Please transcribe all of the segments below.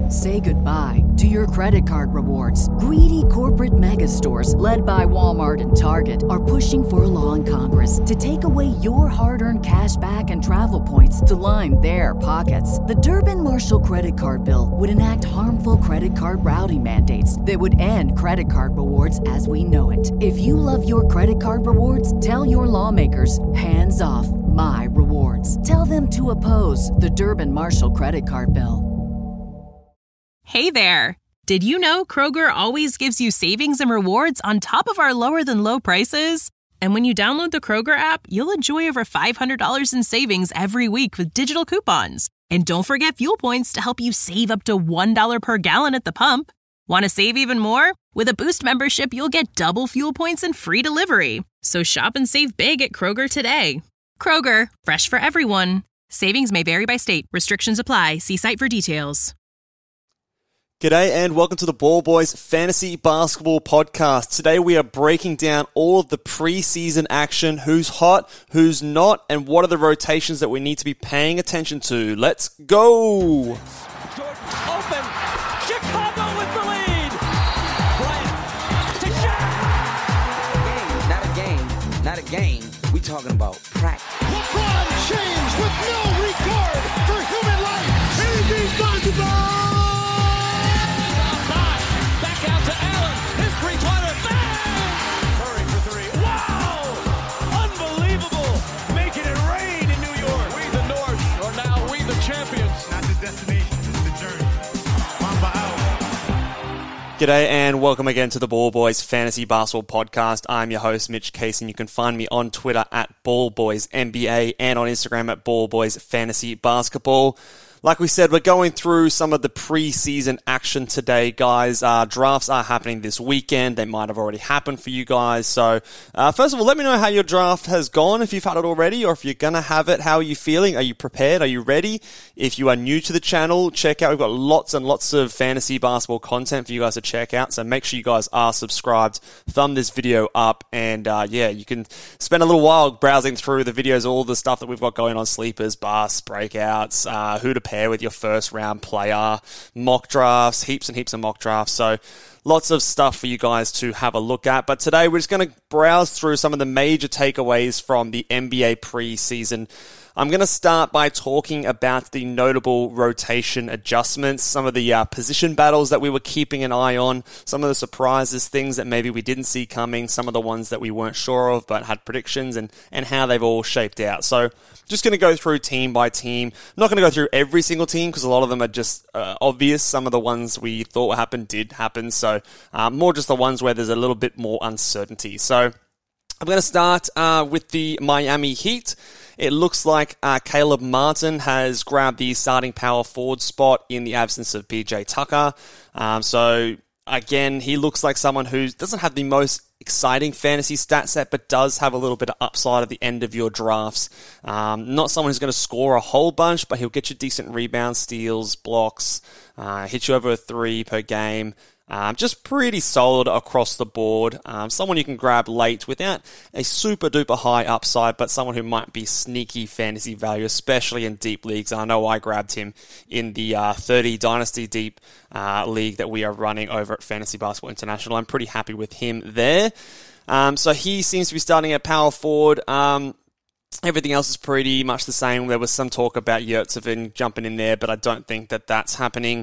Say goodbye to your credit card rewards. Greedy corporate mega stores, led by Walmart and Target, are pushing for a law in Congress to take away your hard-earned cash back and travel points to line their pockets. The Durbin-Marshall credit card bill would enact harmful credit card routing mandates that would end credit card rewards as we know it. If you love your credit card rewards, tell your lawmakers, hands off my rewards. Tell them to oppose the Durbin-Marshall credit card bill. Hey there! Did you know Kroger always gives you savings and rewards on top of our lower-than-low prices? And when you download the Kroger app, you'll enjoy over $500 in savings every week with digital coupons. And don't forget fuel points to help you save up to $1 per gallon at the pump. Want to save even more? With a Boost membership, you'll get double fuel points and free delivery. So shop and save big at Kroger today. Kroger, fresh for everyone. Savings may vary by state. Restrictions apply. See site for details. G'day and welcome to the Ball Boys Fantasy Basketball Podcast. Today we are breaking down all of the preseason action, who's hot, who's not, and what are the rotations that we need to be paying attention to. Let's go! Jordan open. Chicago with the lead. Bryant to Shaq. Not a game. We talking about practice. LeBron James with no regard for human life. Anything's possible. Out to Allen, his three-pointer, bang! Curry for three, wow! Unbelievable! Making it rain in New York. We the North are now we the champions. Not the destination, it's the journey. Mamba out. G'day and welcome again to the Ball Boys Fantasy Basketball Podcast. I'm your host, Mitch Case, and you can find me on Twitter at BallBoysNBA and on Instagram at BallBoysFantasyBasketball. Like we said, we're going through some of the preseason action today, guys. Drafts are happening this weekend. They might have already happened for you guys. So, first of all, let me know how your draft has gone, if you've had it already, or if you're going to have it. How are you feeling? Are you prepared? Are you ready? If you are new to the channel, check out. We've got lots and lots of fantasy basketball content for you guys to check out. So make sure you guys are subscribed. Thumb this video up, and you can spend a little while browsing through the videos, all the stuff that we've got going on: sleepers, busts, breakouts, who to pair with your first round player, mock drafts, heaps and heaps of mock drafts. So lots of stuff for you guys to have a look at. But today we're just going to browse through some of the major takeaways from the NBA preseason. I'm going to start by talking about the notable rotation adjustments, some of the position battles that we were keeping an eye on, some of the surprises, things that maybe we didn't see coming, some of the ones that we weren't sure of but had predictions, and how they've all shaped out. So just going to go through team by team. I'm not going to go through every single team because a lot of them are just obvious. Some of the ones we thought would happen did happen. So more just the ones where there's a little bit more uncertainty. So I'm going to start with the Miami Heat. It looks like Caleb Martin has grabbed the starting power forward spot in the absence of PJ Tucker. So again, he looks like someone who doesn't have the most exciting fantasy stat set, but does have a little bit of upside at the end of your drafts. Not someone who's going to score a whole bunch, but he'll get you decent rebounds, steals, blocks, hit you over a 3 per game. Just pretty solid across the board. Someone you can grab late without a super duper high upside, but someone who might be sneaky fantasy value, especially in deep leagues. I know I grabbed him in the 30 Dynasty Deep league that we are running over at Fantasy Basketball International. I'm pretty happy with him there. So he seems to be starting at power forward. Everything else is pretty much the same. There was some talk about Yurtseven jumping in there, but I don't think that that's happening.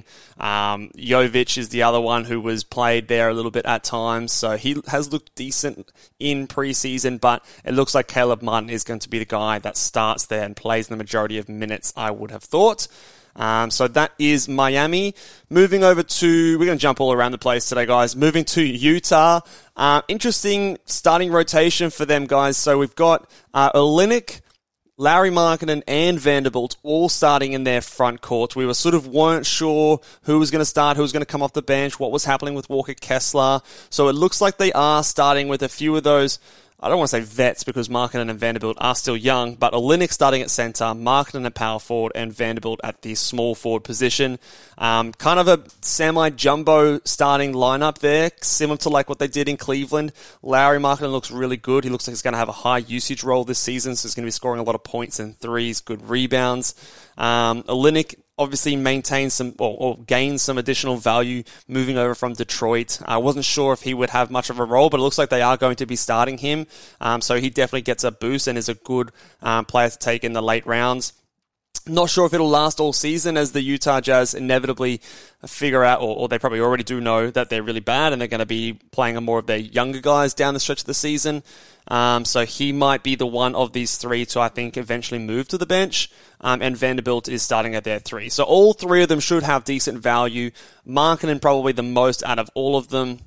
Jovic is the other one who was played there a little bit at times, so he has looked decent in preseason, but it looks like Caleb Martin is going to be the guy that starts there and plays the majority of minutes, I would have thought. So that is Miami. Moving over to, we're going to jump all around the place today, guys. Moving to Utah. Interesting starting rotation for them, guys. So we've got Olynyk, Lauri Markkanen, and Vanderbilt all starting in their front court. We weren't sure who was going to start, who was going to come off the bench, what was happening with Walker Kessler. So it looks like they are starting with a few of those, I don't want to say vets because Markkanen and Vanderbilt are still young, but Olynyk starting at center, Markkanen at power forward, and Vanderbilt at the small forward position. Kind of a semi-jumbo starting lineup there, similar to like what they did in Cleveland. Lauri Markkanen looks really good. He looks like he's going to have a high usage role this season, so he's going to be scoring a lot of points and threes, good rebounds. Olynyk obviously maintain some or gain some additional value moving over from Detroit. I wasn't sure if he would have much of a role, but it looks like they are going to be starting him. So he definitely gets a boost and is a good player to take in the late rounds. Not sure if it'll last all season, as the Utah Jazz inevitably figure out, or they probably already do know, that they're really bad and they're going to be playing more of their younger guys down the stretch of the season. So he might be the one of these three to, I think, eventually move to the bench. And Vanderbilt is starting at their 3. So all 3 of them should have decent value. Markkanen probably the most out of all of them.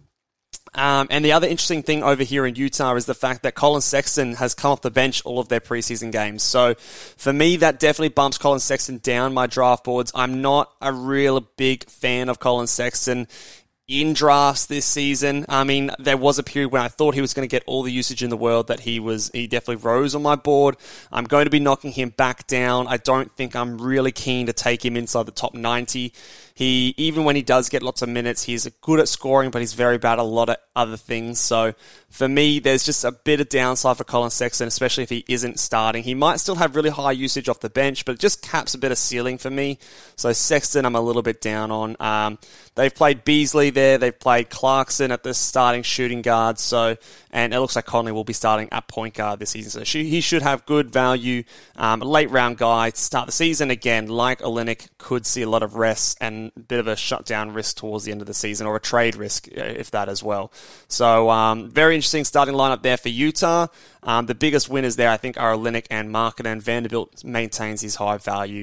And the other interesting thing over here in Utah is the fact that Colin Sexton has come off the bench all of their preseason games. So for me, that definitely bumps Colin Sexton down my draft boards. I'm not a real big fan of Colin Sexton in drafts this season. I mean, there was a period when I thought he was going to get all the usage in the world, that he definitely rose on my board. I'm going to be knocking him back down. I don't think I'm really keen to take him inside the top 90. Even when he does get lots of minutes, he's good at scoring, but he's very bad at a lot of other things. So for me, there's just a bit of downside for Colin Sexton, especially if he isn't starting. He might still have really high usage off the bench, but it just caps a bit of ceiling for me. So Sexton, I'm a little bit down on. They've played Beasley there. They've played Clarkson at the starting shooting guard. And it looks like Conley will be starting at point guard this season. So he should have good value. A late round guy to start the season. Again, like Olynyk, could see a lot of rest and a bit of a shutdown risk towards the end of the season, or a trade risk, if that as well. So very interesting starting lineup there for Utah. The biggest winners there, I think, are Olynyk and Markkanen. Vanderbilt maintains his high value.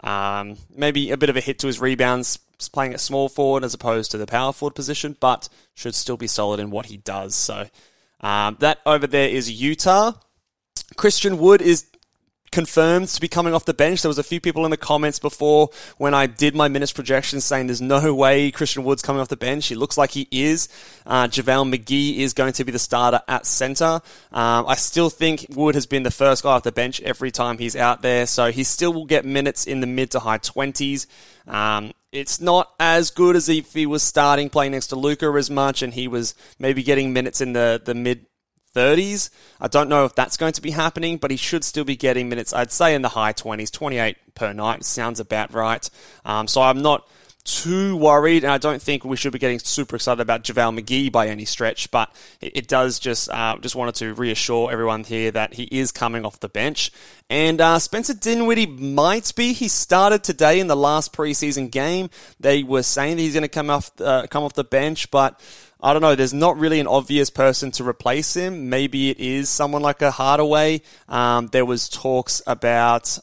Maybe a bit of a hit to his rebounds, playing at small forward as opposed to the power forward position, but should still be solid in what he does. So that over there is Utah. Christian Wood is confirmed to be coming off the bench. There was a few people in the comments before when I did my minutes projections saying there's no way Christian Wood's coming off the bench. It looks like he is. JaVale McGee is going to be the starter at center. I still think Wood has been the first guy off the bench every time he's out there, so he still will get minutes in the mid to high 20s. It's not as good as if he was starting playing next to Luka as much, and he was maybe getting minutes in the mid 30s. I don't know if that's going to be happening, but he should still be getting minutes, I'd say in the high 20s, 28 per night. Sounds about right. So I'm not too worried, and I don't think we should be getting super excited about JaVale McGee by any stretch, but it does just wanted to reassure everyone here that he is coming off the bench. And Spencer Dinwiddie might be. He started today in the last preseason game. They were saying that he's going to come off the bench, but I don't know, there's not really an obvious person to replace him. Maybe it is someone like a Hardaway. There was talks about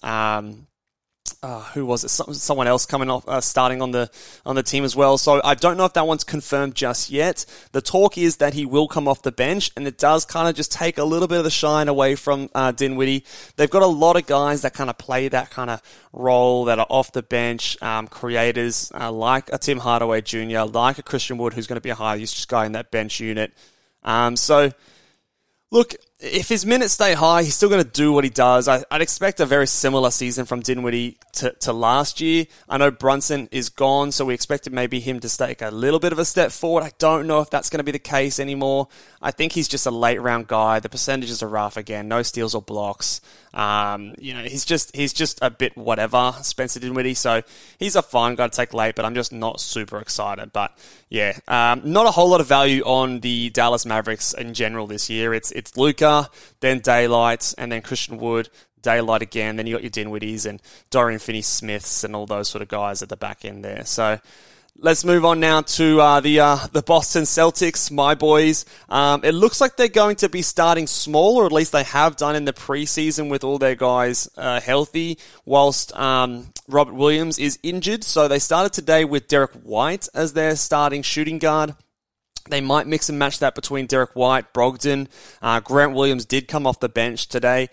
who was it? Someone else coming off, starting on the team as well. So I don't know if that one's confirmed just yet. The talk is that he will come off the bench, and it does kind of just take a little bit of the shine away from Dinwiddie. They've got a lot of guys that kind of play that kind of role, that are off the bench, creators like a Tim Hardaway Jr., like a Christian Wood, who's going to be a high usage guy in that bench unit. So look, if his minutes stay high, he's still going to do what he does. I'd expect a very similar season from Dinwiddie to last year. I know Brunson is gone, so we expected maybe him to take a little bit of a step forward. I don't know if that's going to be the case anymore. I think he's just a late round guy. The percentages are rough again. No steals or blocks. He's just a bit whatever, Spencer Dinwiddie. So he's a fine guy to take late, but I'm just not super excited. But yeah, not a whole lot of value on the Dallas Mavericks in general this year. It's Luka, then Daylight, and then Christian Wood, Daylight again. Then you got your Dinwiddies and Dorian Finney-Smiths and all those sort of guys at the back end there. So let's move on now to the Boston Celtics, my boys. It looks like they're going to be starting small, or at least they have done in the preseason with all their guys healthy, whilst Robert Williams is injured. So they started today with Derek White as their starting shooting guard. They might mix and match that between Derek White, Brogdon. Grant Williams did come off the bench today.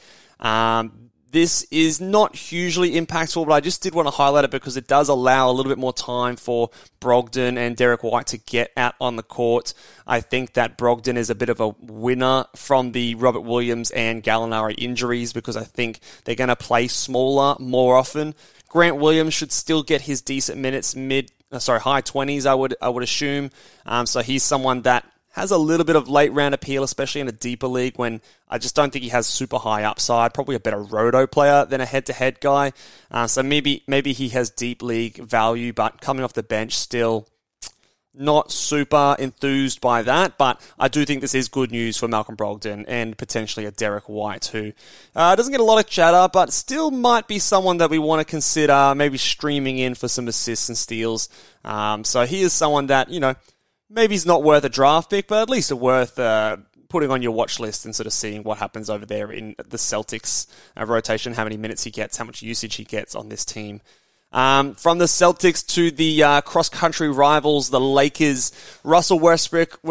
This is not hugely impactful, but I just did want to highlight it because it does allow a little bit more time for Brogdon and Derek White to get out on the court. I think that Brogdon is a bit of a winner from the Robert Williams and Gallinari injuries because I think they're going to play smaller more often. Grant Williams should still get his decent minutes high 20s, I would assume. So he's someone that has a little bit of late round appeal, especially in a deeper league when I just don't think he has super high upside. Probably a better roto player than a head-to-head guy. So maybe he has deep league value, but coming off the bench still not super enthused by that. But I do think this is good news for Malcolm Brogdon and potentially a Derek White who doesn't get a lot of chatter, but still might be someone that we want to consider maybe streaming in for some assists and steals. So he is someone that, maybe he's not worth a draft pick, but at least worth putting on your watch list and sort of seeing what happens over there in the Celtics rotation, how many minutes he gets, how much usage he gets on this team. From the Celtics to the cross-country rivals, the Lakers, Russell Westbrook,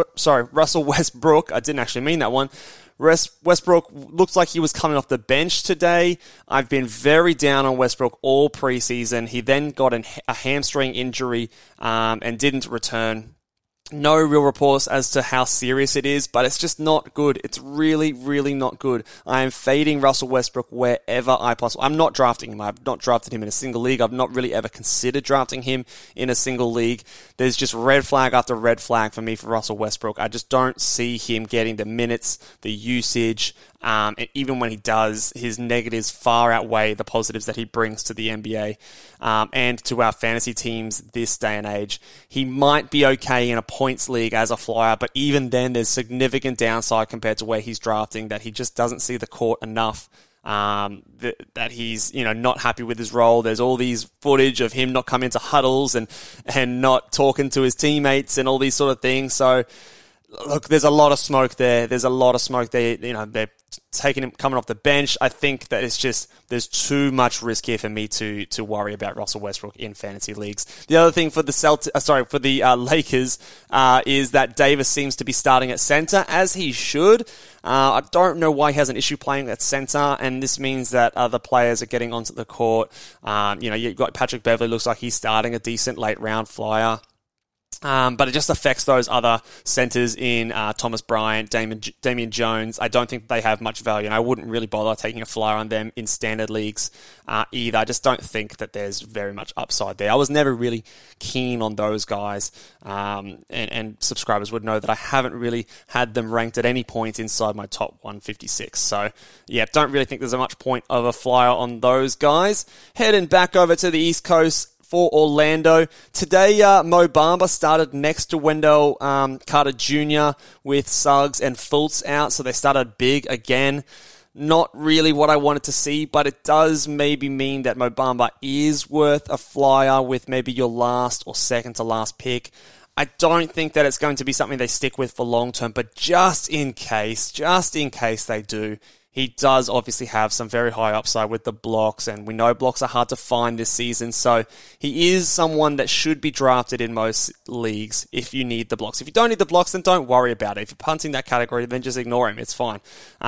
I didn't actually mean that one. Westbrook looks like he was coming off the bench today. I've been very down on Westbrook all preseason. He then got a hamstring injury and didn't return. No real reports as to how serious it is, but it's just not good. It's really, really not good. I am fading Russell Westbrook wherever I possibly... I'm not drafting him. I've not drafted him in a single league. I've not really ever considered drafting him in a single league. There's just red flag after red flag for me for Russell Westbrook. I just don't see him getting the minutes, the usage, and even when he does, his negatives far outweigh the positives that he brings to the NBA and to our fantasy teams this day and age. He might be okay in a points league as a flyer, but even then there's significant downside compared to where he's drafting, that he just doesn't see the court enough, that he's not happy with his role. There's all these footage of him not coming into huddles and not talking to his teammates and all these sort of things. So look, there's a lot of smoke there. They're taking him coming off the bench. I think that there's too much risk here for me to worry about Russell Westbrook in fantasy leagues. The other thing for the Lakers is that Davis seems to be starting at center, as he should. I don't know why he has an issue playing at center, and this means that other players are getting onto the court. You've got Patrick Beverley, looks like he's starting a decent late round flyer. But it just affects those other centers in Thomas Bryant, Damian Jones. I don't think they have much value, and I wouldn't really bother taking a flyer on them in standard leagues either. I just don't think that there's very much upside there. I was never really keen on those guys, and subscribers would know that I haven't really had them ranked at any point inside my top 156. So, yeah, don't really think there's much point of a flyer on those guys. Heading back over to the East Coast, for Orlando. Today, Mo Bamba started next to Wendell Carter Jr. with Suggs and Fultz out, so they started big again. Not really what I wanted to see, but it does maybe mean that Mo Bamba is worth a flyer with maybe your last or second to last pick. I don't think that it's going to be something they stick with for long term, but just in case they do, he does obviously have some very high upside with the blocks, and we know blocks are hard to find this season, so he is someone that should be drafted in most leagues if you need the blocks. If you don't need the blocks, then don't worry about it. If you're punting that category, then just ignore him. It's fine.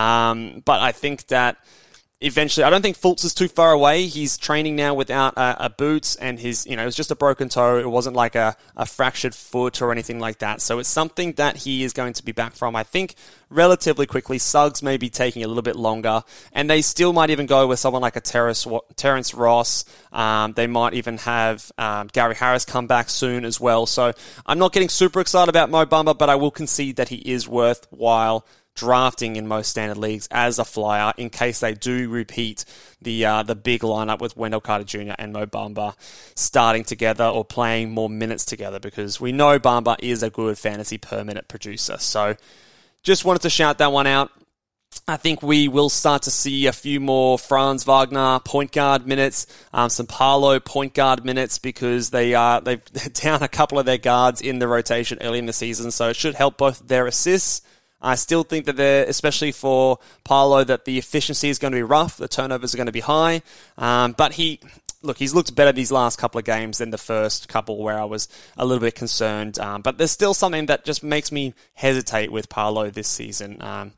But I think that eventually, I don't think Fultz is too far away. He's training now without a boot, and it was just a broken toe. It wasn't like a fractured foot or anything like that. So it's something that he is going to be back from, I think, relatively quickly. Suggs may be taking a little bit longer, and they still might even go with someone like a Terrence Ross. They might even have Gary Harris come back soon as well. So I'm not getting super excited about Mo Bamba, but I will concede that he is worthwhile drafting in most standard leagues as a flyer in case they do repeat the big lineup with Wendell Carter Jr. and Mo Bamba starting together or playing more minutes together, because we know Bamba is a good fantasy per minute producer. So just wanted to shout that one out. I think we will start to see a few more Franz Wagner point guard minutes, some Paolo point guard minutes, because they've down a couple of their guards in the rotation early in the season, so it should help both their assists. I still think that especially for Paolo, that the efficiency is going to be rough, the turnovers are going to be high, but he's looked better these last couple of games than the first couple where I was a little bit concerned, but there's still something that just makes me hesitate with Paolo this season,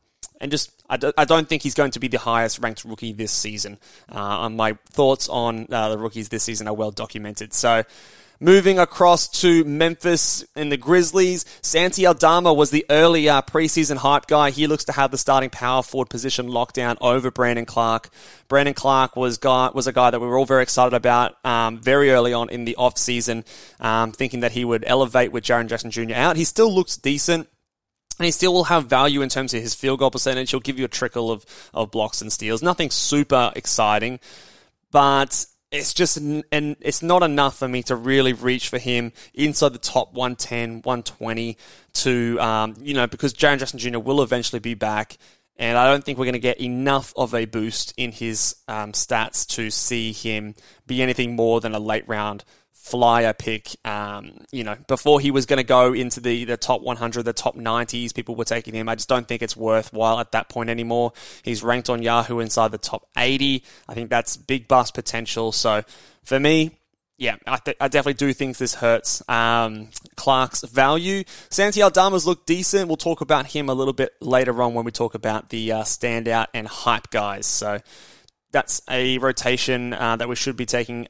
I don't think he's going to be the highest ranked rookie this season. My thoughts on the rookies this season are well documented. So, moving across to Memphis and the Grizzlies, Santi Aldama was the early preseason hype guy. He looks to have the starting power forward position locked down over Brandon Clark. Brandon Clark was a guy that we were all very excited about very early on in the offseason, thinking that he would elevate with Jaren Jackson Jr. out. He still looks decent. And he still will have value in terms of his field goal percentage. He'll give you a trickle of blocks and steals. Nothing super exciting, but it's just, and it's not enough for me to really reach for him inside the top 110, 120 to, because Jaren Jackson Jr. will eventually be back. And I don't think we're going to get enough of a boost in his stats to see him be anything more than a late round flyer pick. Before he was going to go into the top 100, the top 90s, people were taking him. I just don't think it's worthwhile at that point anymore. He's ranked on Yahoo inside the top 80. I think that's big bust potential. So for me, yeah, I definitely do think this hurts Clark's value. Santi Aldama's looked decent. We'll talk about him a little bit later on when we talk about the standout and hype guys. So that's a rotation that we should be taking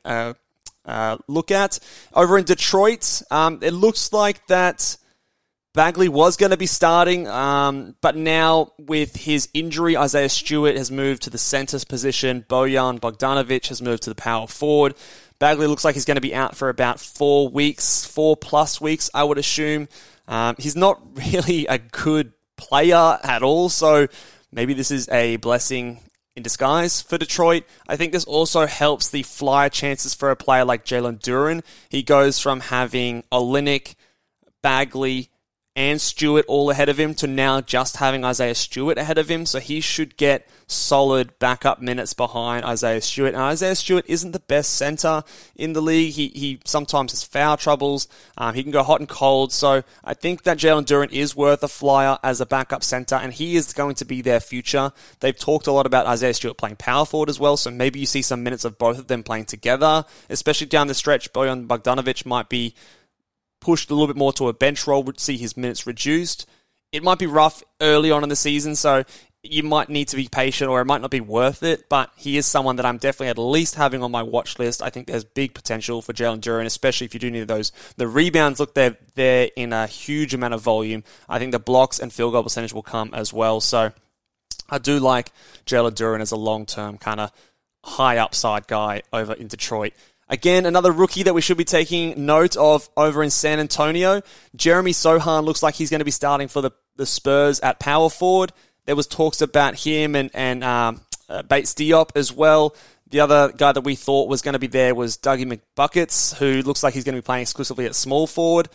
look at. Over in Detroit, it looks like that Bagley was going to be starting, but now with his injury, Isaiah Stewart has moved to the center's position. Bojan Bogdanovic has moved to the power forward. Bagley looks like he's going to be out for about 4 plus weeks, I would assume. He's not really a good player at all, so maybe this is a blessing in disguise for Detroit. I think this also helps the flyer chances for a player like Jalen Duren. He goes from having Olynyk, Bagley, and Stewart all ahead of him to now just having Isaiah Stewart ahead of him. So he should get solid backup minutes behind Isaiah Stewart. And Isaiah Stewart isn't the best center in the league. He sometimes has foul troubles. He can go hot and cold. So I think that Jalen Duren is worth a flyer as a backup center, and he is going to be their future. They've talked a lot about Isaiah Stewart playing power forward as well, so maybe you see some minutes of both of them playing together, especially down the stretch. Bojan Bogdanovic might be pushed a little bit more to a bench role, would see his minutes reduced. It might be rough early on in the season, so you might need to be patient, or it might not be worth it, but he is someone that I'm definitely at least having on my watch list. I think there's big potential for Jalen Duren, especially if you do need those. The rebounds, look, they're in a huge amount of volume. I think the blocks and field goal percentage will come as well, so I do like Jalen Duren as a long-term kind of high upside guy over in Detroit. Again, another rookie that we should be taking note of over in San Antonio. Jeremy Sohan looks like he's going to be starting for the Spurs at power forward. There was talks about him and Bates Diop as well. The other guy that we thought was going to be there was Dougie McBuckets, who looks like he's going to be playing exclusively at small forward.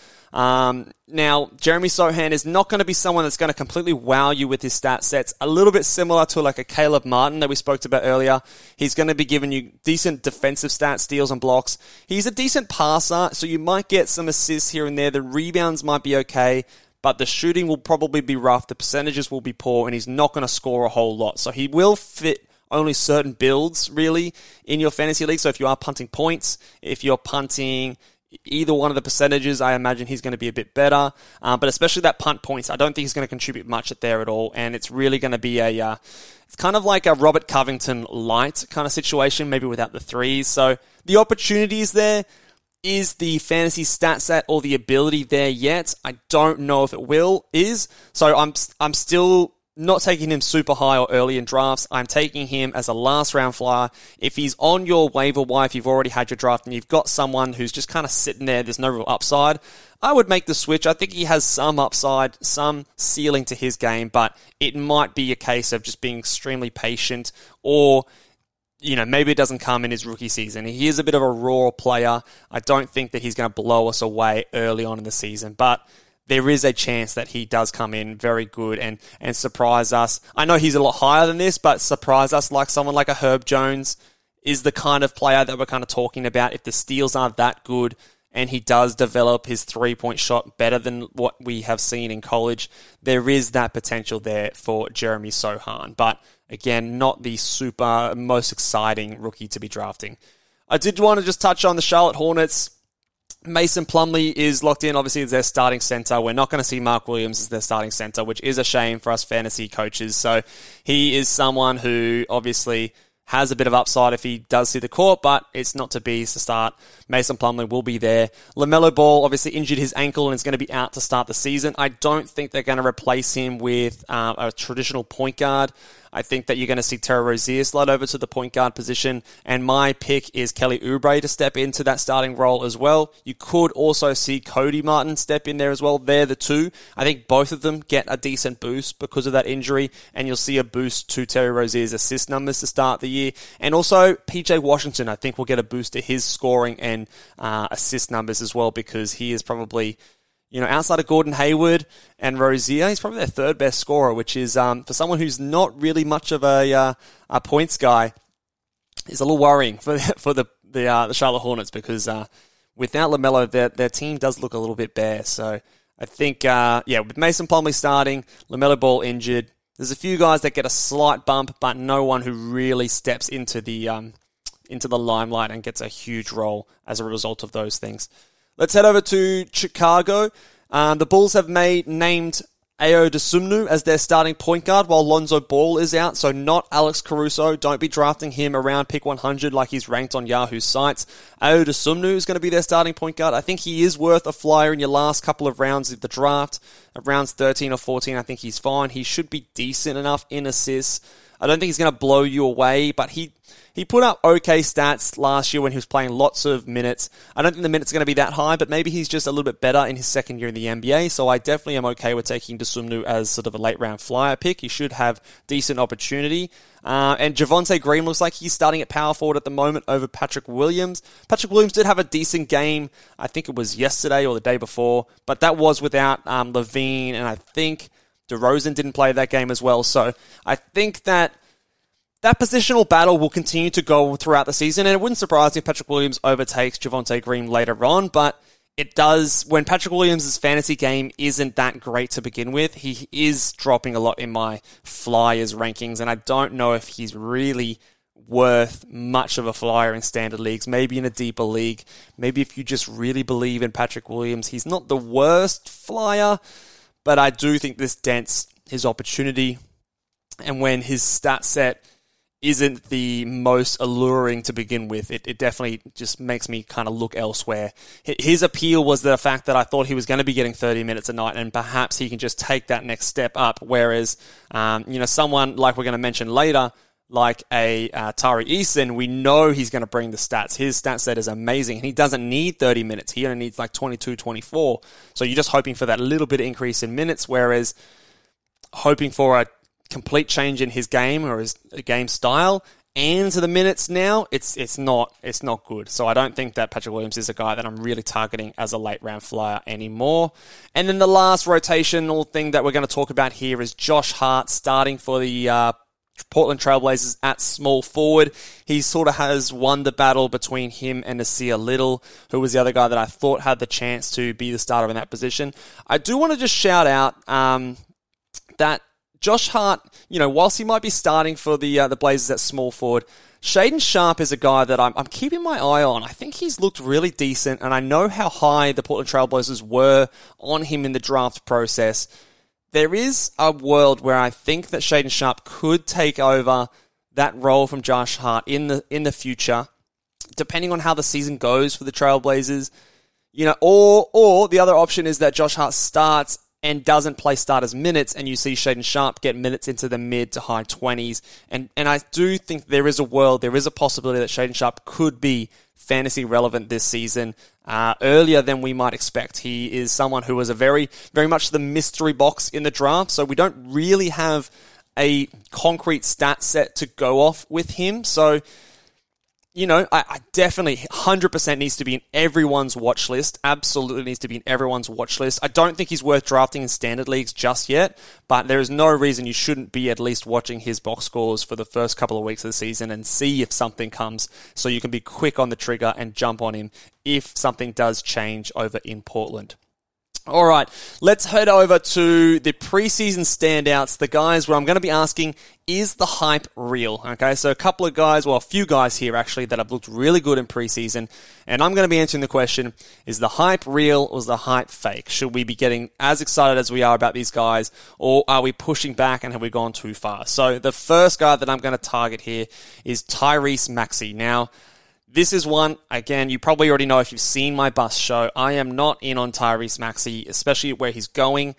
Now, Jeremy Sohan is not going to be someone that's going to completely wow you with his stat sets. A little bit similar to like a Caleb Martin that we spoke about earlier. He's going to be giving you decent defensive stats, steals and blocks. He's a decent passer, so you might get some assists here and there. The rebounds might be okay, but the shooting will probably be rough. The percentages will be poor, and he's not going to score a whole lot. So he will fit only certain builds, really, in your fantasy league. So if you are punting points, if you're punting either one of the percentages, I imagine he's going to be a bit better. But especially that punt points, I don't think he's going to contribute much there at all. And it's really going to be it's kind of like a Robert Covington light kind of situation, maybe without the threes. So the opportunity is there. Is the fantasy stat set or the ability there yet? I don't know if it is. So I'm still not taking him super high or early in drafts. I'm taking him as a last round flyer. If he's on your waiver wire, if you've already had your draft and you've got someone who's just kind of sitting there, there's no real upside, I would make the switch. I think he has some upside, some ceiling to his game, but it might be a case of just being extremely patient, or maybe it doesn't come in his rookie season. He is a bit of a raw player. I don't think that he's going to blow us away early on in the season, but there is a chance that he does come in very good and surprise us. I know he's a lot higher than this, but surprise us like someone like a Herb Jones is the kind of player that we're kind of talking about. If the steals aren't that good and he does develop his three-point shot better than what we have seen in college, there is that potential there for Jeremy Sohan. But again, not the super most exciting rookie to be drafting. I did want to just touch on the Charlotte Hornets. Mason Plumlee is locked in, obviously, as their starting center. We're not going to see Mark Williams as their starting center, which is a shame for us fantasy coaches. So he is someone who obviously has a bit of upside if he does see the court, but it's not to be to start. Mason Plumlee will be there. LaMelo Ball obviously injured his ankle and is going to be out to start the season. I don't think they're going to replace him with a traditional point guard. I think that you're going to see Terry Rozier slide over to the point guard position, and my pick is Kelly Oubre to step into that starting role as well. You could also see Cody Martin step in there as well. They're the two. I think both of them get a decent boost because of that injury, and you'll see a boost to Terry Rozier's assist numbers to start the year. And also, PJ Washington, I think, will get a boost to his scoring and assist numbers as well, because he is probably, outside of Gordon Hayward and Rozier, he's probably their third best scorer, which is, for someone who's not really much of a points guy, is a little worrying for the Charlotte Hornets, because without LaMelo, their team does look a little bit bare. So I think, with Mason Plumlee starting, LaMelo Ball injured, there's a few guys that get a slight bump, but no one who really steps into the limelight and gets a huge role as a result of those things. Let's head over to Chicago. The Bulls have named Ayo Dosunmu as their starting point guard while Lonzo Ball is out, so not Alex Caruso. Don't be drafting him around pick 100 like he's ranked on Yahoo sites. Ayo Dosunmu is going to be their starting point guard. I think he is worth a flyer in your last couple of rounds of the draft. Rounds 13 or 14, I think he's fine. He should be decent enough in assists. I don't think he's going to blow you away, but he put up okay stats last year when he was playing lots of minutes. I don't think the minutes are going to be that high, but maybe he's just a little bit better in his second year in the NBA, so I definitely am okay with taking Dosunmu as sort of a late-round flyer pick. He should have decent opportunity. And Javonte Green looks like he's starting at power forward at the moment over Patrick Williams. Patrick Williams did have a decent game. I think it was yesterday or the day before, but that was without Levine, and I think DeRozan didn't play that game as well. So I think that positional battle will continue to go throughout the season, and it wouldn't surprise me if Patrick Williams overtakes Javonte Green later on, but it does, when Patrick Williams' fantasy game isn't that great to begin with, he is dropping a lot in my Flyers rankings, and I don't know if he's really worth much of a flyer in standard leagues, maybe in a deeper league. Maybe if you just really believe in Patrick Williams, he's not the worst flyer, but I do think this dents his opportunity, and when his stat set isn't the most alluring to begin with, it definitely just makes me kind of look elsewhere. His appeal was the fact that I thought he was going to be getting 30 minutes a night, and perhaps he can just take that next step up, whereas someone like we're going to mention later, like a Tari Eason, we know he's going to bring the stats. His stat set is amazing, and he doesn't need 30 minutes. He only needs like 22, 24. So you're just hoping for that little bit of increase in minutes, whereas hoping for a complete change in his game or his game style and to the minutes now, it's not good. So I don't think that Patrick Williams is a guy that I'm really targeting as a late round flyer anymore. And then the last rotational thing that we're going to talk about here is Josh Hart starting for the Portland Trailblazers at small forward. He sort of has won the battle between him and Nasir Little, who was the other guy that I thought had the chance to be the starter in that position. I do want to just shout out that Josh Hart, whilst he might be starting for the Blazers at small forward, Shaedon Sharpe is a guy that I'm keeping my eye on. I think he's looked really decent, and I know how high the Portland Trailblazers were on him in the draft process. There is a world where I think that Shaedon Sharpe could take over that role from Josh Hart in the future, depending on how the season goes for the Trailblazers. Or the other option is that Josh Hart starts and doesn't play starters minutes, and you see Shaedon Sharpe get minutes into the mid to high 20s. And I do think there is a possibility that Shaedon Sharpe could be fantasy relevant this season, earlier than we might expect. He is someone who was a very, very much the mystery box in the draft, so we don't really have a concrete stat set to go off with him. So, I definitely 100% needs to be in everyone's watch list. Absolutely needs to be in everyone's watch list. I don't think he's worth drafting in standard leagues just yet, but there is no reason you shouldn't be at least watching his box scores for the first couple of weeks of the season and see if something comes, so you can be quick on the trigger and jump on him if something does change over in Portland. All right, let's head over to the preseason standouts, the guys where I'm going to be asking, is the hype real? Okay, so a few guys here actually that have looked really good in preseason, and I'm going to be answering the question, is the hype real or is the hype fake? Should we be getting as excited as we are about these guys, or are we pushing back and have we gone too far? So the first guy that I'm going to target here is Tyrese Maxey. Now, this is one, again, you probably already know if you've seen my bus show. I am not in on Tyrese Maxey, especially where he's going.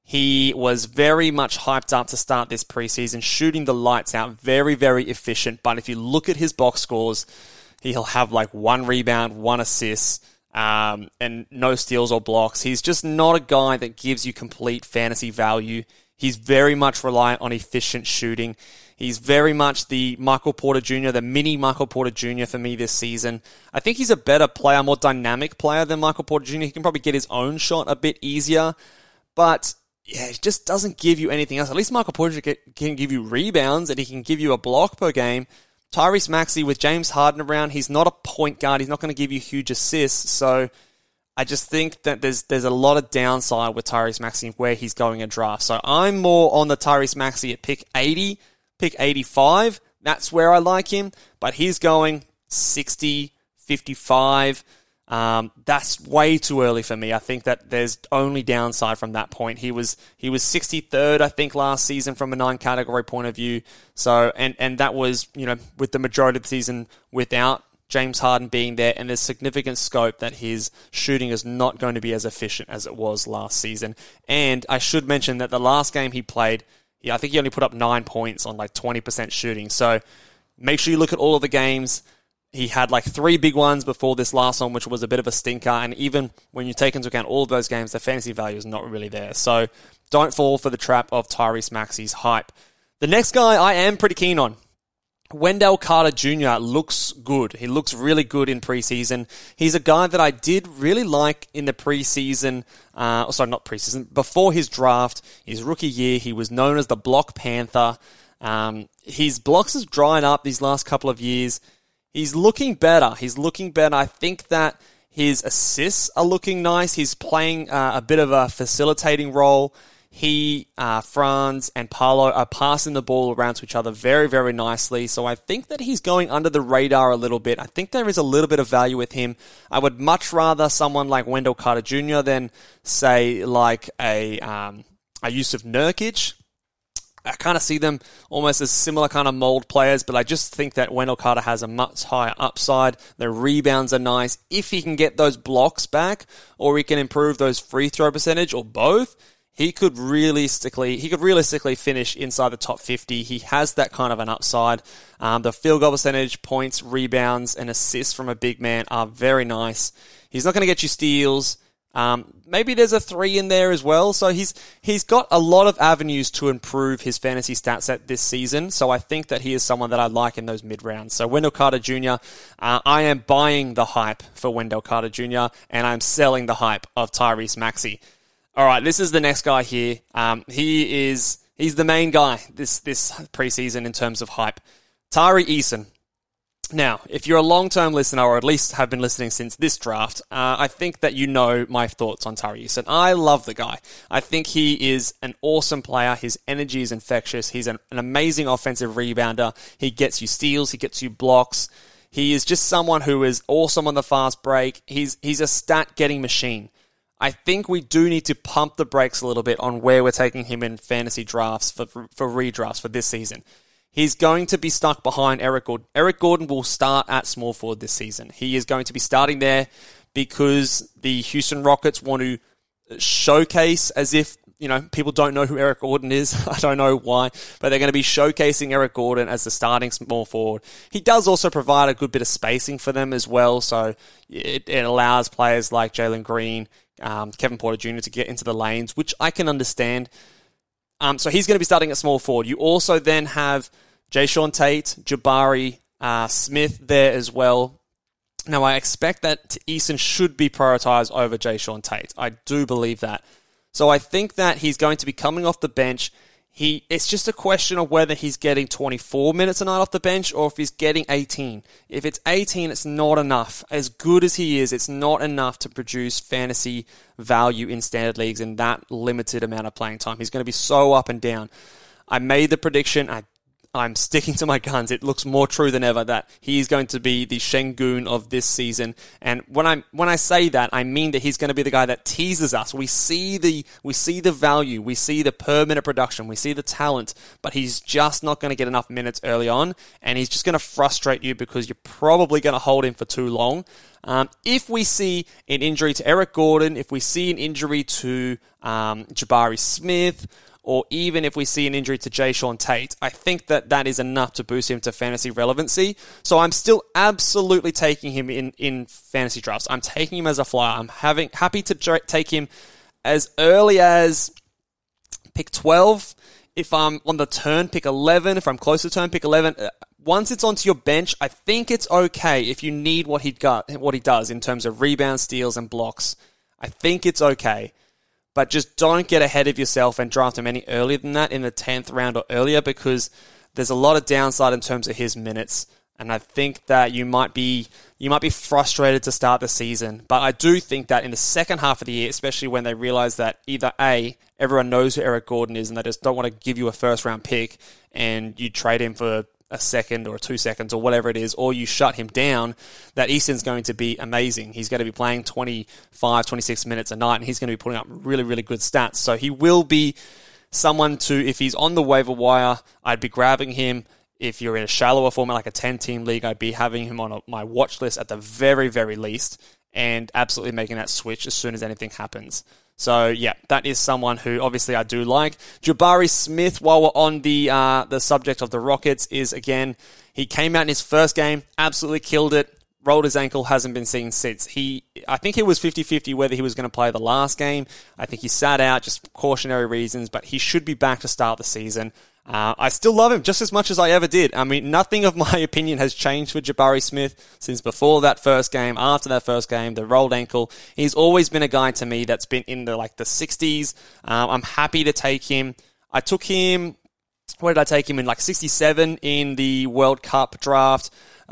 He was very much hyped up to start this preseason, shooting the lights out, very, very efficient. But if you look at his box scores, he'll have like 1 rebound, 1 assist, and no steals or blocks. He's just not a guy that gives you complete fantasy value. He's very much reliant on efficient shooting. He's very much the Michael Porter Jr., the mini Michael Porter Jr. for me this season. I think he's a better player, more dynamic player than Michael Porter Jr. He can probably get his own shot a bit easier, but yeah, it just doesn't give you anything else. At least Michael Porter can give you rebounds and he can give you a block per game. Tyrese Maxey, with James Harden around, he's not a point guard. He's not going to give you huge assists. So I just think that there's a lot of downside with Tyrese Maxey where he's going in draft. So I'm more on the Tyrese Maxey at pick 80, pick 85. That's where I like him. But he's going 60, 55. That's way too early for me. I think that there's only downside from that point. He was 63rd, I think, last season from a 9-category point of view. So, and that was, with the majority of the season without James Harden being there, and there's significant scope that his shooting is not going to be as efficient as it was last season. And I should mention that the last game he played, I think he only put up 9 points on like 20% shooting. So make sure you look at all of the games. He had like 3 big ones before this last one, which was a bit of a stinker. And even when you take into account all of those games, the fantasy value is not really there. So don't fall for the trap of Tyrese Maxey's hype. The next guy I am pretty keen on. Wendell Carter Jr. looks good. He looks really good in preseason. He's a guy that I did really like in the preseason. Before his draft, his rookie year, he was known as the Block Panther. His blocks has dried up these last couple of years. He's looking better. I think that his assists are looking nice. He's playing a bit of a facilitating role. He, Franz, and Paolo are passing the ball around to each other very, very nicely. So I think that he's going under the radar a little bit. I think there is a little bit of value with him. I would much rather someone like Wendell Carter Jr. than, say, like a Jusuf Nurkic. I kind of see them almost as similar kind of mold players, but I just think that Wendell Carter has a much higher upside. The rebounds are nice. If he can get those blocks back, or he can improve those free throw percentage, or both, he could realistically finish inside the top 50. He has that kind of an upside. The field goal percentage, points, rebounds, and assists from a big man are very nice. He's not going to get you steals. Maybe there's a 3 in there as well. So he's got a lot of avenues to improve his fantasy stat set this season. So I think that he is someone that I like in those mid rounds. So Wendell Carter Jr., I am buying the hype for Wendell Carter Jr. and I'm selling the hype of Tyrese Maxey. All right, this is the next guy here. He's the main guy this preseason in terms of hype. Tari Eason. Now, if you're a long-term listener, or at least have been listening since this draft, I think that you know my thoughts on Tari Eason. I love the guy. I think he is an awesome player. His energy is infectious. He's an amazing offensive rebounder. He gets you steals. He gets you blocks. He is just someone who is awesome on the fast break. He's a stat-getting machine. I think we do need to pump the brakes a little bit on where we're taking him in fantasy drafts for redrafts for this season. He's going to be stuck behind Eric Gordon. Eric Gordon will start at small forward this season. He is going to be starting there because the Houston Rockets want to showcase as if, people don't know who Eric Gordon is. I don't know why, but they're going to be showcasing Eric Gordon as the starting small forward. He does also provide a good bit of spacing for them as well, so it allows players like Jalen Green, Kevin Porter Jr. to get into the lanes, which I can understand. So he's going to be starting at small forward. You also then have Jayshawn Tate, Jabari Smith there as well. Now, I expect that Eason should be prioritized over Jayshawn Tate. I do believe that. So I think that he's going to be coming off the bench. It's just a question of whether he's getting 24 minutes a night off the bench or if he's getting 18. If it's 18, it's not enough. As good as he is, it's not enough to produce fantasy value in standard leagues in that limited amount of playing time. He's going to be so up and down. I made the prediction. I'm sticking to my guns. It looks more true than ever that he is going to be the Şengün of this season. And when I say that, I mean that he's going to be the guy that teases us. We see the value, we see the per minute production, we see the talent, but he's just not going to get enough minutes early on, and he's just going to frustrate you because you're probably going to hold him for too long. If we see an injury to Eric Gordon, if we see an injury to Jabari Smith, or even if we see an injury to Jayshawn Tate, I think that is enough to boost him to fantasy relevancy. So I'm still absolutely taking him in fantasy drafts. I'm taking him as a flyer. I'm happy to take him as early as pick 12. If I'm on the turn, pick 11. If I'm close to turn, pick 11. Once it's onto your bench, I think it's okay if you need what he does in terms of rebounds, steals, and blocks. I think it's okay. But just don't get ahead of yourself and draft him any earlier than that in the 10th round or earlier, because there's a lot of downside in terms of his minutes. And I think that you might be frustrated to start the season. But I do think that in the second half of the year, especially when they realize that either A, everyone knows who Eric Gordon is and they just don't want to give you a first round pick and you trade him for a second or 2 seconds or whatever it is, or you shut him down, that Easton's going to be amazing. He's going to be playing 25, 26 minutes a night, and he's going to be putting up really, really good stats. So he will be someone to, if he's on the waiver wire, I'd be grabbing him. If you're in a shallower format, like a 10-team league, I'd be having him on my watch list at the very, very least, and absolutely making that switch as soon as anything happens. So, yeah, that is someone who obviously I do like. Jabari Smith, while we're on the subject of the Rockets, is, again, he came out in his first game, absolutely killed it, rolled his ankle, hasn't been seen since. I think it was 50-50 whether he was going to play the last game. I think he sat out, just cautionary reasons, but he should be back to start the season. I still love him just as much as I ever did. I mean, nothing of my opinion has changed for Jabari Smith since before that first game, after that first game, the rolled ankle. He's always been a guy to me that's been in the 60s. I'm happy to take him. I took him, where did I take him? In 67 in the World Cup draft.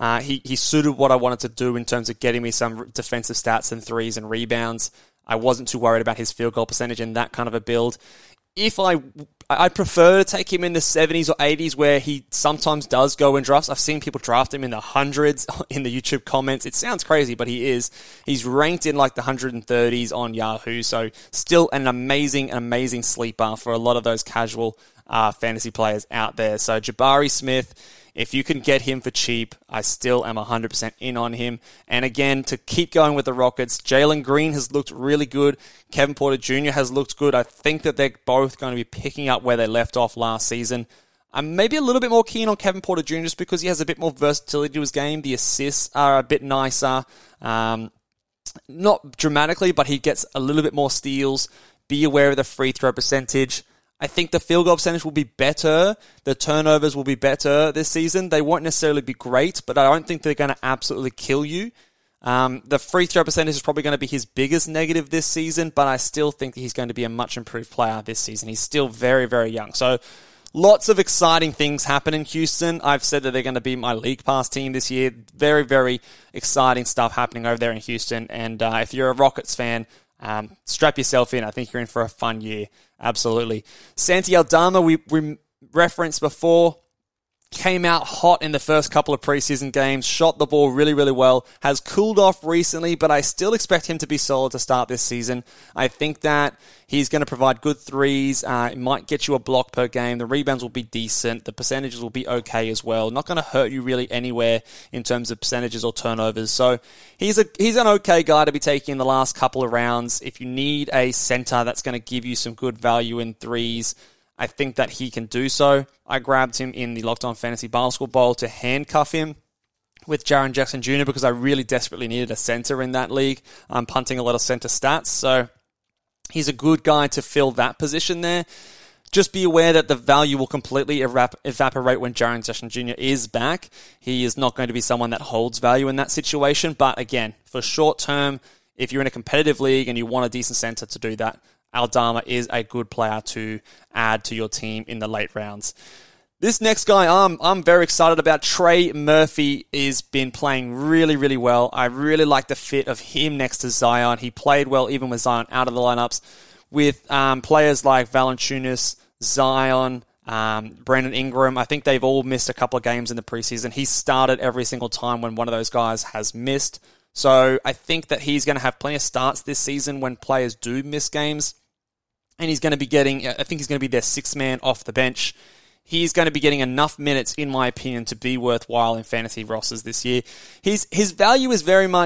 He suited what I wanted to do in terms of getting me some defensive stats and threes and rebounds. I wasn't too worried about his field goal percentage in that kind of a build. If I'd prefer to take him in the 70s or 80s where he sometimes does go in drafts. I've seen people draft him in the hundreds in the YouTube comments. It sounds crazy, but he is. He's ranked in the 130s on Yahoo, so still an amazing sleeper for a lot of those casual fantasy players out there. So Jabari Smith, if you can get him for cheap, I still am 100% in on him. And again, to keep going with the Rockets, Jalen Green has looked really good. Kevin Porter Jr. has looked good. I think that they're both going to be picking up where they left off last season. I'm maybe a little bit more keen on Kevin Porter Jr. just because he has a bit more versatility to his game. The assists are a bit nicer. Not dramatically, but he gets a little bit more steals. Be aware of the free throw percentage. I think the field goal percentage will be better. The turnovers will be better this season. They won't necessarily be great, but I don't think they're going to absolutely kill you. The free throw percentage is probably going to be his biggest negative this season, but I still think that he's going to be a much improved player this season. He's still very, very young. So lots of exciting things happen in Houston. I've said that they're going to be my League Pass team this year. Very, very exciting stuff happening over there in Houston. And if you're a Rockets fan, strap yourself in. I think you're in for a fun year. Absolutely. Santi Aldama, we referenced before, came out hot in the first couple of preseason games, shot the ball really, really well, has cooled off recently, but I still expect him to be solid to start this season. I think that he's going to provide good threes. It might get you a block per game. The rebounds will be decent. The percentages will be okay as well. Not going to hurt you really anywhere in terms of percentages or turnovers. So he's an okay guy to be taking in the last couple of rounds. If you need a center that's going to give you some good value in threes, I think that he can do so. I grabbed him in the Locked On Fantasy Basketball Bowl to handcuff him with Jaren Jackson Jr. because I really desperately needed a center in that league. I'm punting a lot of center stats, so he's a good guy to fill that position there. Just be aware that the value will completely evaporate when Jaren Jackson Jr. is back. He is not going to be someone that holds value in that situation, but again, for short term, if you're in a competitive league and you want a decent center to do that, Aldama is a good player to add to your team in the late rounds. This next guy I'm very excited about. Trey Murphy has been playing really, really well. I really like the fit of him next to Zion. He played well even with Zion out of the lineups. With players like Valanciunas, Zion, Brandon Ingram, I think they've all missed a couple of games in the preseason. He's started every single time when one of those guys has missed. So I think that he's going to have plenty of starts this season when players do miss games. And he's going to be I think he's going to be their sixth man off the bench. He's going to be getting enough minutes, in my opinion, to be worthwhile in fantasy rosters this year. His value is very much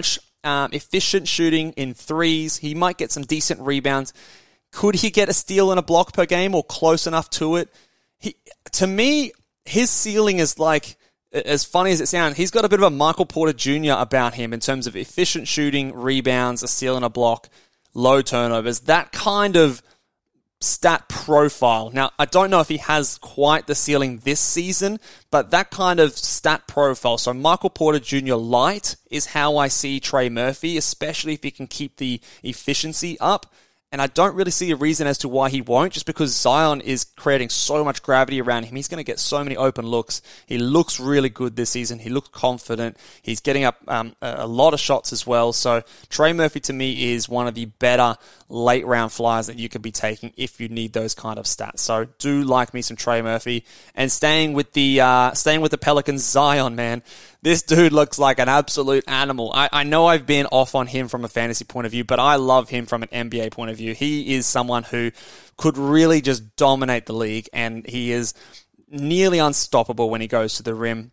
efficient shooting in threes. He might get some decent rebounds. Could he get a steal and a block per game or close enough to it? To me, his ceiling is like, as funny as it sounds, he's got a bit of a Michael Porter Jr. about him in terms of efficient shooting, rebounds, a steal and a block, low turnovers, that kind of stat profile. Now, I don't know if he has quite the ceiling this season, but that kind of stat profile. So Michael Porter Jr. light is how I see Trey Murphy, especially if he can keep the efficiency up. And I don't really see a reason as to why he won't, just because Zion is creating so much gravity around him. He's going to get so many open looks. He looks really good this season. He looks confident. He's getting up a lot of shots as well. So Trey Murphy, to me, is one of the better late-round flyers that you could be taking if you need those kind of stats. So do like me some Trey Murphy. And staying with the Pelicans, Zion, man. This dude looks like an absolute animal. I know I've been off on him from a fantasy point of view, but I love him from an NBA point of view. He is someone who could really just dominate the league, and he is nearly unstoppable when he goes to the rim.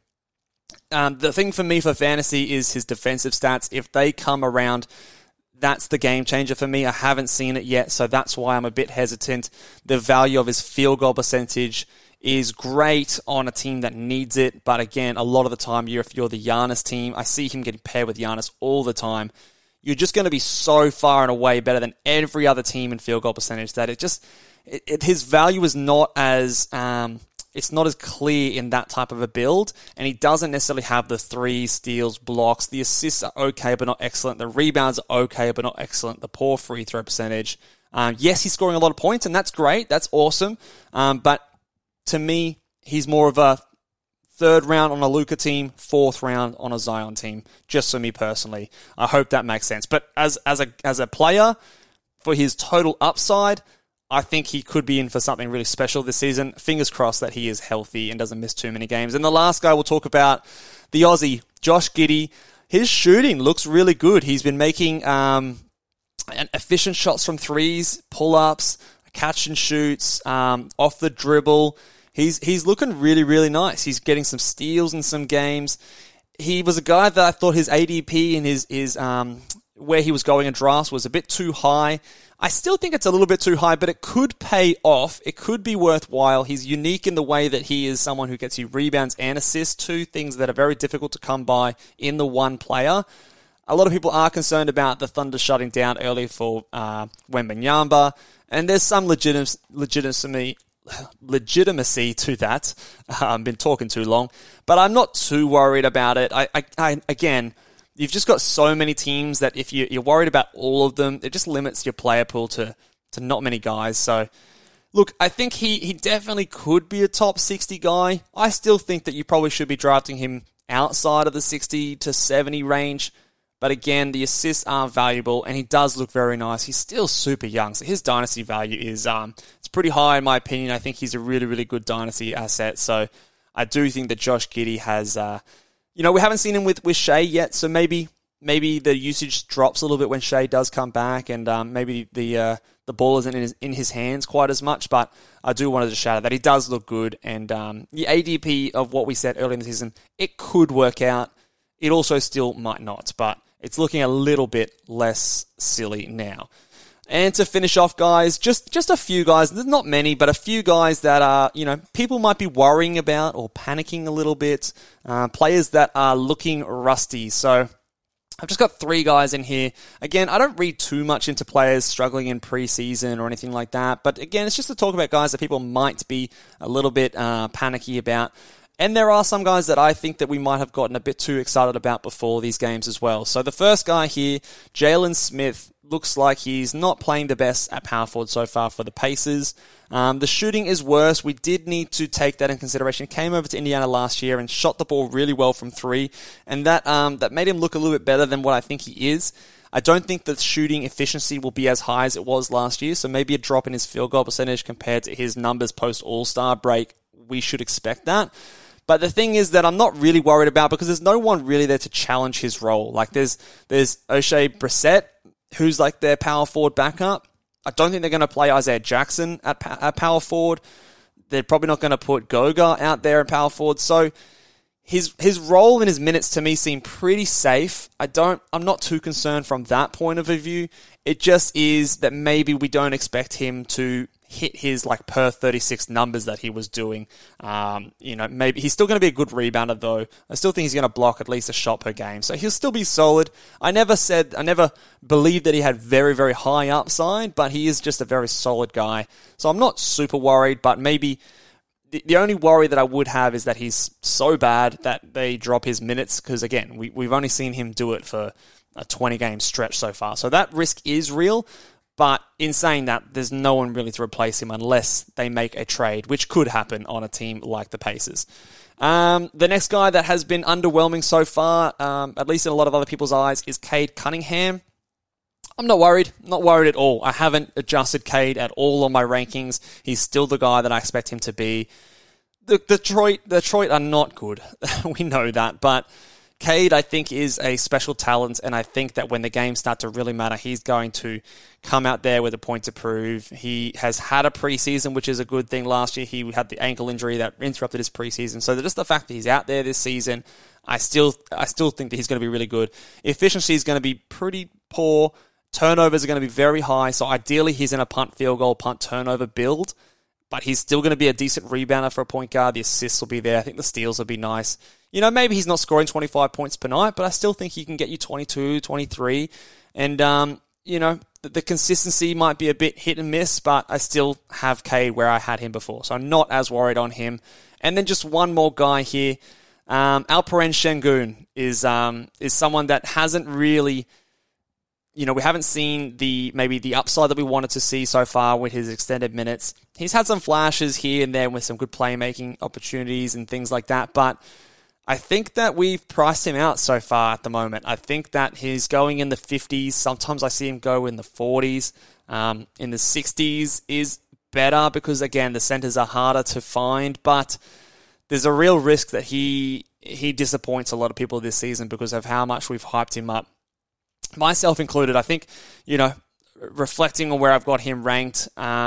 The thing for me for fantasy is his defensive stats. If they come around, that's the game changer for me. I haven't seen it yet, so that's why I'm a bit hesitant. The value of his field goal percentage is great on a team that needs it, but again, a lot of the time, if you're the Giannis team, I see him getting paired with Giannis all the time. You're just going to be so far and away better than every other team in field goal percentage that his value is not as it's not as clear in that type of a build, and he doesn't necessarily have the 3 steals, blocks. The assists are okay, but not excellent. The rebounds are okay, but not excellent. The poor free throw percentage. Yes, he's scoring a lot of points, and that's great. That's awesome. But to me, he's more of a 3rd round on a Luka team, 4th round on a Zion team, just for me personally. I hope that makes sense. But as a player, for his total upside, I think he could be in for something really special this season. Fingers crossed that he is healthy and doesn't miss too many games. And the last guy we'll talk about, the Aussie, Josh Giddey. His shooting looks really good. He's been making efficient shots from threes, pull-ups, catch and shoots, off the dribble. He's looking really, really nice. He's getting some steals in some games. He was a guy that I thought his ADP and his where he was going in drafts was a bit too high. I still think it's a little bit too high, but it could pay off. It could be worthwhile. He's unique in the way that he is someone who gets you rebounds and assists, 2 things that are very difficult to come by in the one player. A lot of people are concerned about the Thunder shutting down early for Wembanyama, and there's some legitimacy to that. I've been talking too long, but I'm not too worried about it. Again, you've just got so many teams that if you're worried about all of them, it just limits your player pool to not many guys. So, look, I think he definitely could be a top 60 guy. I still think that you probably should be drafting him outside of the 60 to 70 range. But again, the assists are valuable, and he does look very nice. He's still super young, so his dynasty value is it's pretty high in my opinion. I think he's a really, really good dynasty asset. So I do think that Josh Giddey has, we haven't seen him with Shai yet, so maybe the usage drops a little bit when Shai does come back, and maybe the ball isn't in his hands quite as much. But I do want to just shout out that he does look good, and the ADP of what we said earlier in the season, it could work out. It also still might not, but it's looking a little bit less silly now. And to finish off, guys, just a few guys, there's not many, but a few guys that are, people might be worrying about or panicking a little bit, players that are looking rusty. So I've just got 3 guys in here. Again, I don't read too much into players struggling in preseason or anything like that, but again, it's just to talk about guys that people might be a little bit panicky about. And there are some guys that I think that we might have gotten a bit too excited about before these games as well. So the first guy here, Jalen Smith, looks like he's not playing the best at power forward so far for the Pacers. The shooting is worse. We did need to take that in consideration. He came over to Indiana last year and shot the ball really well from 3, and that made him look a little bit better than what I think he is. I don't think the shooting efficiency will be as high as it was last year, so maybe a drop in his field goal percentage compared to his numbers post-All-Star break. We should expect that. But the thing is that I'm not really worried about, because there's no one really there to challenge his role. Like there's O'Shea Brissett, who's like their power forward backup. I don't think they're going to play Isaiah Jackson at power forward. They're probably not going to put Goga out there at power forward. So his role and his minutes to me seem pretty safe. I'm not too concerned from that point of view. It just is that maybe we don't expect him to hit his like per 36 numbers that he was doing. Maybe he's still going to be a good rebounder though. I still think he's going to block at least a shot per game. So he'll still be solid. I never believed that he had very, very high upside, but he is just a very solid guy. So I'm not super worried, but maybe the only worry that I would have is that he's so bad that they drop his minutes, because again, we've only seen him do it for a 20-game stretch so far. So that risk is real, but in saying that, there's no one really to replace him unless they make a trade, which could happen on a team like the Pacers. The next guy that has been underwhelming so far, at least in a lot of other people's eyes, is Cade Cunningham. I'm not worried at all. I haven't adjusted Cade at all on my rankings. He's still the guy that I expect him to be. The Detroit are not good. We know that, but Cade, I think, is a special talent, and I think that when the games start to really matter, he's going to come out there with a point to prove. He has had a preseason, which is a good thing. Last year, he had the ankle injury that interrupted his preseason. So just the fact that he's out there this season, I still think that he's going to be really good. Efficiency is going to be pretty poor. Turnovers are going to be very high, so ideally he's in a punt, field goal, punt, turnover build, but he's still going to be a decent rebounder for a point guard. The assists will be there. I think the steals will be nice. Maybe he's not scoring 25 points per night, but I still think he can get you 22, 23, and, the consistency might be a bit hit and miss, but I still have Cade where I had him before, so I'm not as worried on him. And then just one more guy here. Alperen Sengun is someone that hasn't really... we haven't seen maybe the upside that we wanted to see so far with his extended minutes. He's had some flashes here and there with some good playmaking opportunities and things like that, but I think that we've priced him out so far at the moment. I think that he's going in the 50s. Sometimes I see him go in the 40s. In the 60s is better because, again, the centers are harder to find, but there's a real risk that he disappoints a lot of people this season because of how much we've hyped him up. Myself included. I think, reflecting on where I've got him ranked,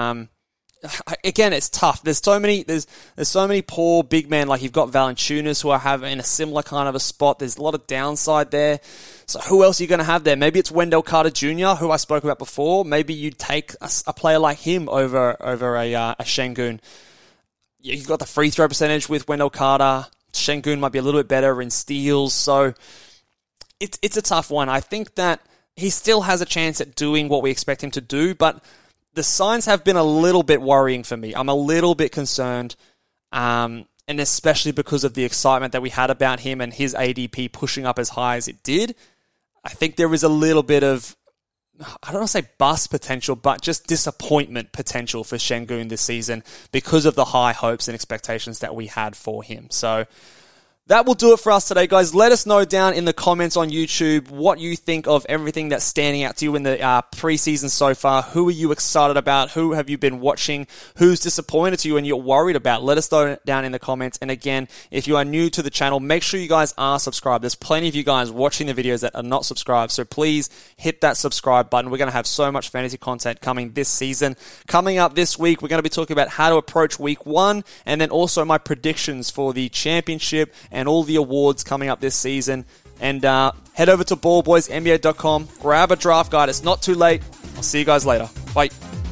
again, it's tough. There's so many poor big men. Like you've got Valanciunas who I have in a similar kind of a spot. There's a lot of downside there. So who else are you going to have there? Maybe it's Wendell Carter Jr., who I spoke about before. Maybe you'd take a player like him over a Sengun. You've got the free throw percentage with Wendell Carter. Sengun might be a little bit better in steals. So it's a tough one. I think that he still has a chance at doing what we expect him to do, but the signs have been a little bit worrying for me. I'm a little bit concerned, and especially because of the excitement that we had about him and his ADP pushing up as high as it did. I think there is a little bit of, I don't want to say bust potential, but just disappointment potential for Sengun this season because of the high hopes and expectations that we had for him. So that will do it for us today, guys. Let us know down in the comments on YouTube what you think of everything that's standing out to you in the preseason so far. Who are you excited about? Who have you been watching? Who's disappointed to you and you're worried about? Let us know down in the comments. And again, if you are new to the channel, make sure you guys are subscribed. There's plenty of you guys watching the videos that are not subscribed, so please hit that subscribe button. We're going to have so much fantasy content coming this season. Coming up this week, we're going to be talking about how to approach week 1 and then also my predictions for the championship and all the awards coming up this season. And head over to ballboysnba.com, grab a draft guide. It's not too late. I'll see you guys later. Bye.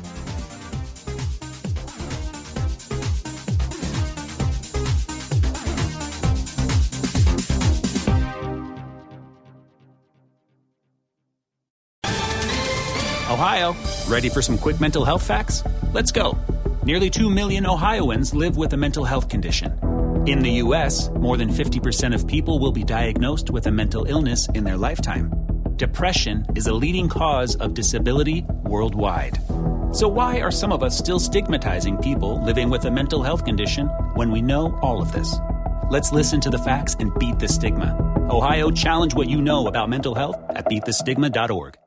Ohio, ready for some quick mental health facts? Let's go. Nearly 2 million Ohioans live with a mental health condition. In the U.S., more than 50% of people will be diagnosed with a mental illness in their lifetime. Depression is a leading cause of disability worldwide. So why are some of us still stigmatizing people living with a mental health condition when we know all of this? Let's listen to the facts and beat the stigma. Ohio, challenge what you know about mental health at beatthestigma.org.